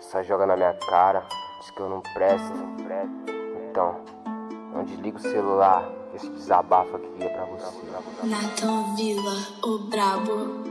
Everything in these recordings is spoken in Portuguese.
Só joga na minha cara, diz que eu não presto. Então, não desliga o celular, esse desabafo aqui é pra você. Nathan Villa, o brabo.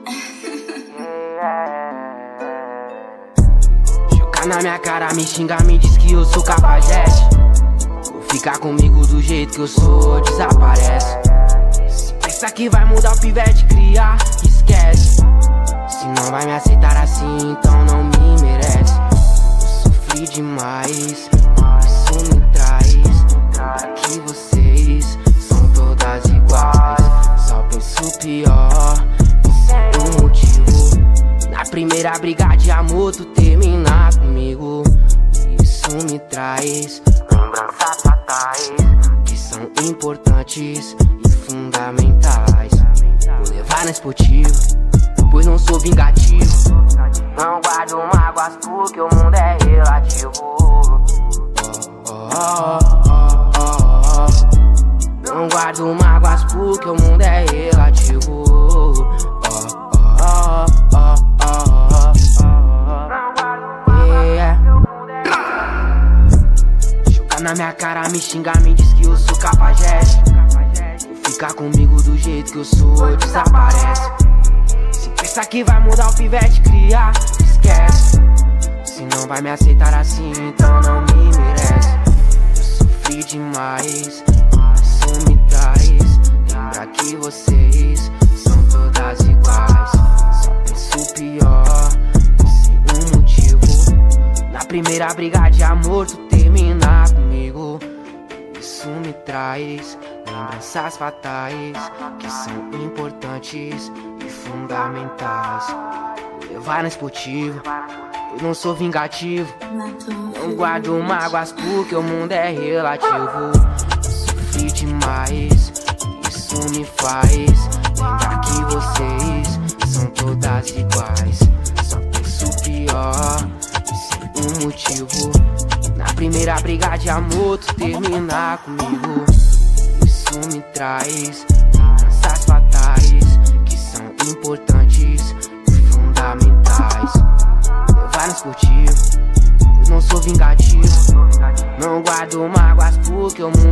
Joga na minha cara, me xinga, me diz que eu sou cafajeste. Vou ficar comigo do jeito que eu sou, desaparece. Se pensa que vai mudar o pivete, criar, esquece. Se não vai me aceitar assim, então não me merece. Eu sofri demais, isso me traz. Lembra que vocês são todas iguais. Só penso pior, sem um motivo. Na primeira briga de amor, tu terminar comigo. Isso me traz lembranças fatais, que são importantes e fundamentais. Vou levar na esportiva, pois não sou vingativo. Não guardo mágoas porque o mundo é relativo. Não guardo mágoas porque o mundo é relativo. Joga na minha cara, me xinga, me diz que eu sou cafajeste. Vou ficar comigo do jeito que eu sou, desaparece. Se pensa que vai mudar o pivete, criar, esquece. Se não vai me aceitar assim, então não me merece. Eu sofri demais, isso me traz. Lembra que vocês são todas iguais. Só penso pior, sem um motivo. Na primeira briga de amor, tu terminar comigo. Isso me traz lembranças fatais, que são importantes e fundamentais. Vou levar na esportiva, eu não sou vingativo. Não guardo mágoas porque o mundo é relativo. Sofri demais, isso me faz lembrar que vocês são todas iguais. Só penso pior, sem um motivo. Na primeira briga de amor, tu terminar comigo. Isso me traz lembranças fatais, que são importantes e fundamentais. Levar no esportivo, pois não sou vingativo. Não guardo mágoas porque o mundo